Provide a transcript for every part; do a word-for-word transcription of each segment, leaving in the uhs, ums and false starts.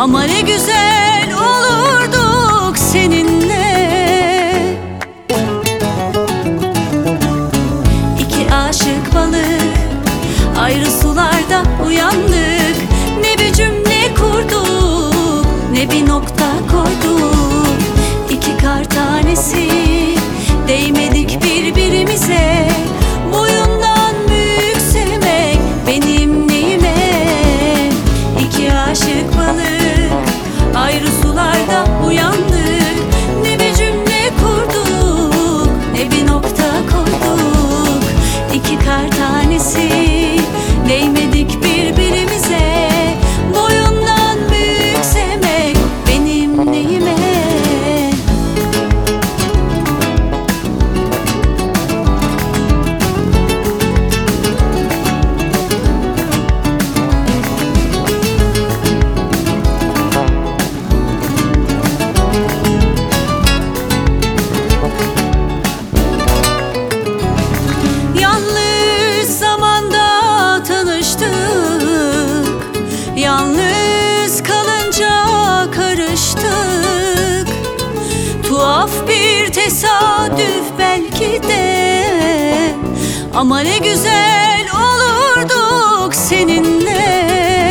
Ama ne güzel olurduk seninle. İki aşık balık ayrı sularda uyandık. Ne bir cümle kurduk, ne bir nokta koyduk. İki kar tanesi değmedik birbirimize. Boyundan büyük sevmek benim neyime? İki aşık balık ayrı sularda uyandık. Ne bir cümle kurduk, ne bir nokta koyduk. İki kar tanesi değmedik birbirimize. Boyundan büyük sevmek benim neyime? Yalnız zamanda tanıştık, yalnız kalınca karıştık. Tuhaf bir tesadüf belki de, ama ne güzel olurduk seninle.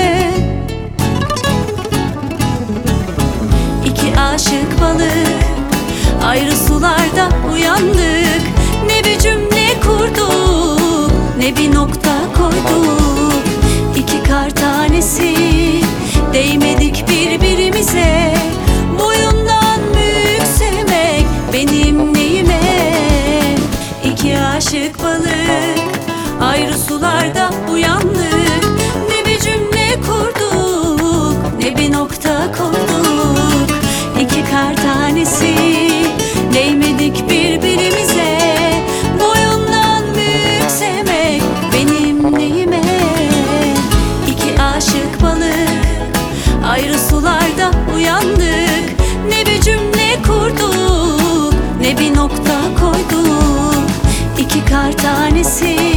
İki aşık balık ayrı sularda uyandık. Ne bir cümle kurduk, ne bir nokta koyduk. İki kar tanesi değmedik birbirimize. Boyundan büyük sevmek benim neyime? İki aşık balık ayrı sularda uyandık. Ne bir cümle kurduk, ne bir nokta koyduk. İki kar tanesi değmedik birbirimize. Boyundan büyük sevmek benim neyime? İki aşık balık ayrı sularda uyandık. Ne bir cümle kurduk, ne bir nokta koyduk. İki kar tanesi